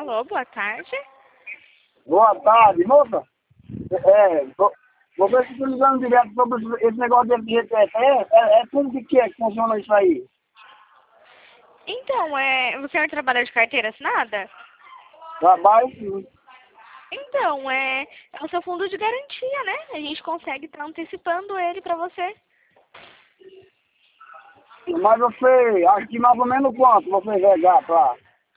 Alô, boa tarde. Boa tarde, moça. Você está ligando direto sobre esse negócio de FGTS. Como que é que funciona isso aí? Então, o senhor trabalha de carteira assinada? Trabalho sim. Então, é o seu fundo de garantia, né? A gente consegue estar antecipando ele para você. Mas você, acho que mais ou menos quanto você regar pra...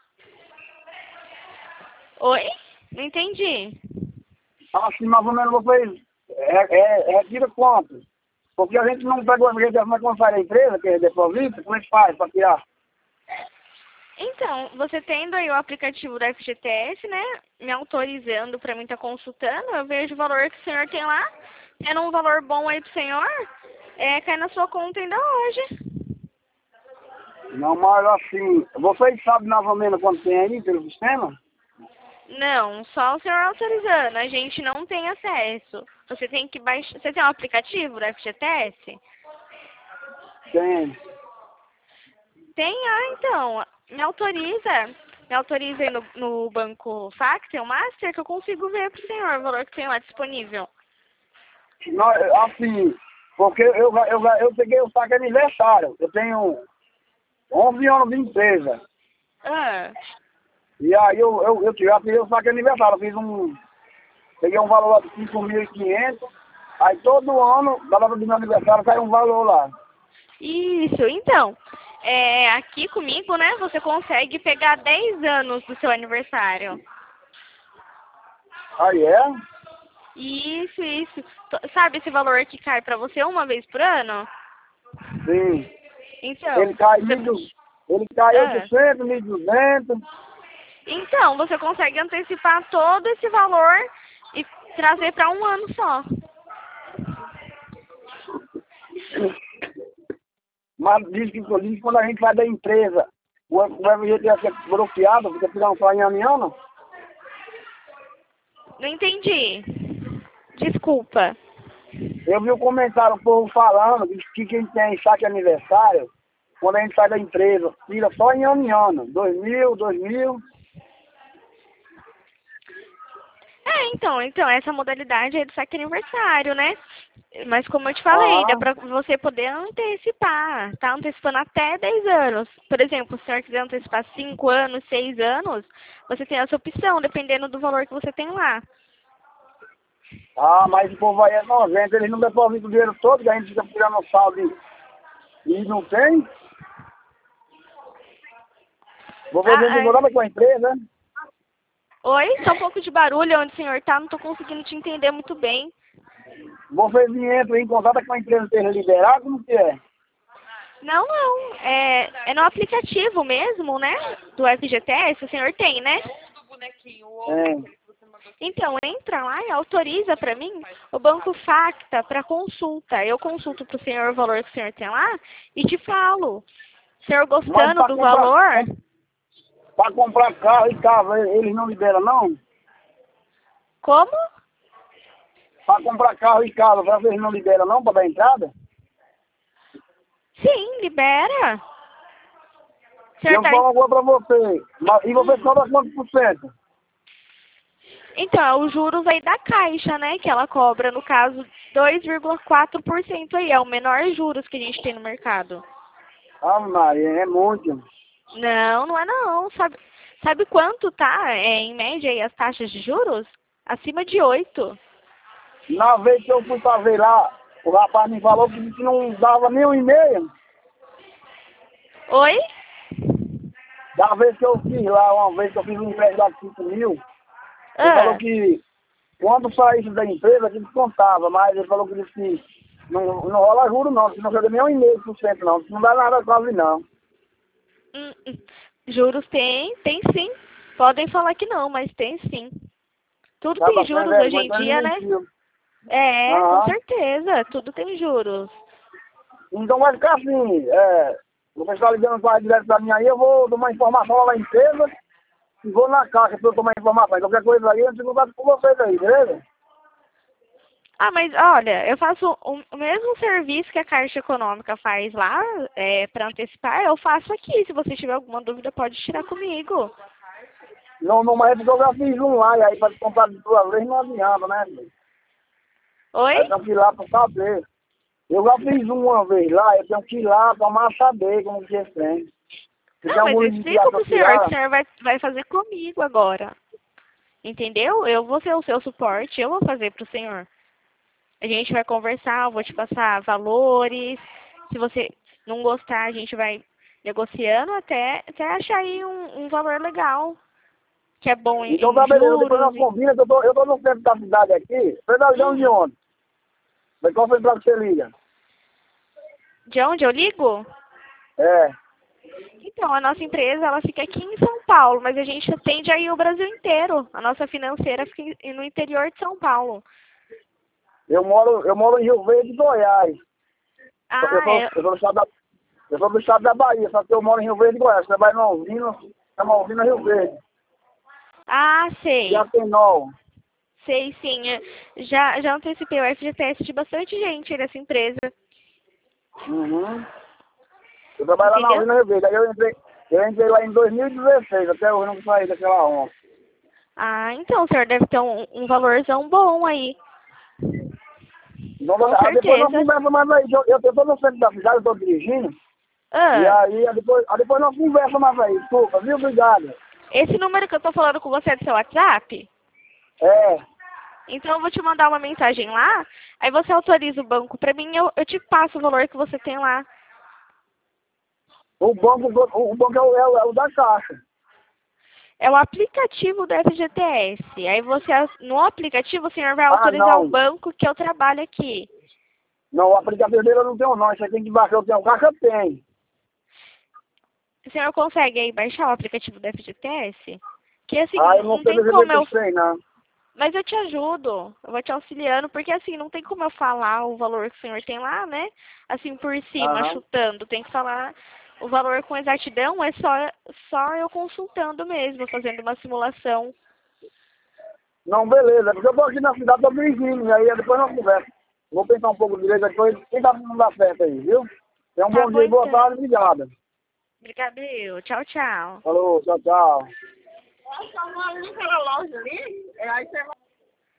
Oi? Não entendi. Acho que mais ou menos você retira quanto? Porque a gente não pegou a FGTS, mas quando sai da empresa, que é depósito, como é que faz para tirar? Então, você tendo aí o aplicativo da FGTS, né? Me autorizando para mim estar consultando, eu vejo o valor que o senhor tem lá. Tendo um valor bom aí pro senhor, cai na sua conta ainda hoje. Não, mas assim, vocês sabem mais ou menos quanto tem aí pelo sistema? Não, só o senhor autorizando. A gente não tem acesso. Você tem que baixar. Você tem um aplicativo da FGTS? Tem. Tem, então. Me autoriza. Me autoriza aí no banco Factor Master que eu consigo ver pro senhor o valor que tem lá disponível. Não, assim, porque eu peguei o saque aniversário. Eu tenho 11 anos de empresa. Ah, E aí eu já peguei o saque aniversário. Peguei um valor lá de 5.500. Aí todo ano, da data do meu aniversário, cai um valor lá. isso. Então, aqui comigo, né, você consegue pegar 10 anos do seu aniversário. Aí é? Isso, isso. Sabe esse valor que cai pra você uma vez por ano? Sim. Então, Ele cai você... ele cai Ah. 800, 1.200. Então, você consegue antecipar todo esse valor e trazer para um ano só. Mas diz que quando a gente vai da empresa, o FGTS é bloqueado, porque tirando só em ano. Não entendi. Desculpa. Eu vi um comentário, um povo falando que quem tem saque aniversário, quando a gente sai da empresa, tira só em ano. 2.000. Então, essa modalidade é do saque aniversário, né? Mas como eu te falei, dá Ah, pra você poder antecipar. Tá antecipando até 10 anos. Por exemplo, se o senhor quiser antecipar 5 anos, 6 anos, você tem essa opção, dependendo do valor que você tem lá. mas o povo aí é 90, eles não depositam o dinheiro todo, que a gente fica tirando o saldo e não tem. Vou fazer Ah, advogado com a empresa, né? oi? Só um pouco de barulho onde o senhor tá, não tô conseguindo te entender muito bem. Vocês entram em contato com a empresa para liberar, como que é? Não, não. É no aplicativo mesmo, né? Do FGTS, o senhor tem, né? É. Então, entra lá e autoriza para mim o Banco Facta para consulta. Eu consulto para o senhor o valor que o senhor tem lá e te falo. O senhor Mas gostando do valor, para comprar carro e casa, eles não liberam, não? como? Para comprar carro e casa, vocês não liberam, não, para dar entrada? Sim, libera. O senhor Eu tá... falo agora para você. E você cobra quanto por cento? Então, é os juros aí da Caixa, né? Que ela cobra, no caso, 2,4% aí. É o menor juros que a gente tem no mercado. Ah, Maria, é muito. Não, não é não. Sabe quanto tá, em média, aí, as taxas de juros? Acima de 8. Na vez que eu fui fazer lá, o rapaz me falou que não dava nem 1,5. Oi? Da vez que eu fiz lá, uma vez que eu fiz um empréstimo de 5.000, ele falou Ah, que quando saísse da empresa, que descontava, mas ele falou que disse que não rola juro não, que não chega nem 1,5% não, que não dá nada quase não. hum, hum. Juros tem sim. Podem falar que não, mas tem sim. Tudo tem Acaba sem juros hoje vergonha, em então ele dia, né? mentiu. Com Aham. certeza. Tudo tem juros. Então vai ficar assim, você está ligando para direto da minha aí, eu vou tomar informação lá na empresa e vou na caixa para eu tomar informação. Qualquer coisa aí, eu tenho contato com vocês aí, beleza? Ah, mas olha, eu faço o mesmo serviço que a Caixa Econômica faz lá, para antecipar, eu faço aqui. Se você tiver alguma dúvida, pode tirar comigo. Não, não, mas eu já fiz um lá, e aí para comprar de 2 vezes não adianta, né? Oi? Aí eu tenho que ir lá para saber. Eu já fiz uma vez lá, eu tenho que ir lá para saber como que é tem. Se tem Não, mas algum eu limite explico para pro senhor que o tirar, senhor vai fazer comigo agora. Entendeu? Eu vou ser o seu suporte, eu vou fazer pro senhor. A gente vai conversar, eu vou te passar valores. Se você não gostar, a gente vai negociando até achar aí um valor legal. Que é bom então em tá beleza, depois juros. nós combinamos, que eu tô no centro da cidade aqui, você tá ligando de onde? Mas qual foi pra que você liga? De onde eu ligo? É. Então, a nossa empresa, ela fica aqui em São Paulo, mas a gente atende aí o Brasil inteiro. A nossa financeira fica no interior de São Paulo. Eu moro em Rio Verde, Goiás. Ah, é. Eu sou do estado da Bahia, só que eu moro em Rio Verde, Goiás. Você vai no Alvino, é uma Alvino Rio Verde. Ah, E a sei. Tenol. Sei, sim. Já antecipei o FGTS de bastante gente aí nessa empresa. Uhum. Eu trabalho lá na Entendeu? Alvino Rio Verde. Aí eu entrei lá em 2016, até hoje não saí daquela onda. Ah, então o senhor deve ter um valorzão bom aí. Então, Com depois nós certeza. conversamos mais aí. Eu tô no centro da cidade, eu tô dirigindo. E Ah, aí, depois nós conversamos mais aí. Desculpa, viu? Obrigado. esse número que eu tô falando com você é do seu WhatsApp? É. Então eu vou te mandar uma mensagem lá, aí você autoriza o banco pra mim, eu te passo o valor que você tem lá. O banco é o da Caixa. É o aplicativo do FGTS. Aí você, no aplicativo, o senhor vai Ah, autorizar o não. banco que eu trabalho aqui. Não, o aplicativo dele eu não tenho não. Isso aqui tem que baixar, eu tenho. O Caixa tem. O senhor consegue aí baixar o aplicativo do FGTS? Que assim, Ah, eu não não sei tem dizer como que eu eu. sei, não. Mas eu te ajudo, eu vou te auxiliando, porque assim, não tem como eu falar o valor que o senhor tem lá, né? Assim por cima, Aham. chutando. Tem que falar o valor com exatidão, é só eu consultando mesmo, fazendo uma simulação. Não, beleza. Porque eu tô aqui na cidade, tô dirigindo. E aí depois nós conversamos. Vou pensar um pouco direito depois. Quem tá não dá certo aí, viu? Tenha um Tá bom bom dia e boa então. tarde. Obrigado. Obrigada, eu. Tchau, tchau. Falou, tchau, tchau. Nossa, ali naquela loja ali, aí você vai.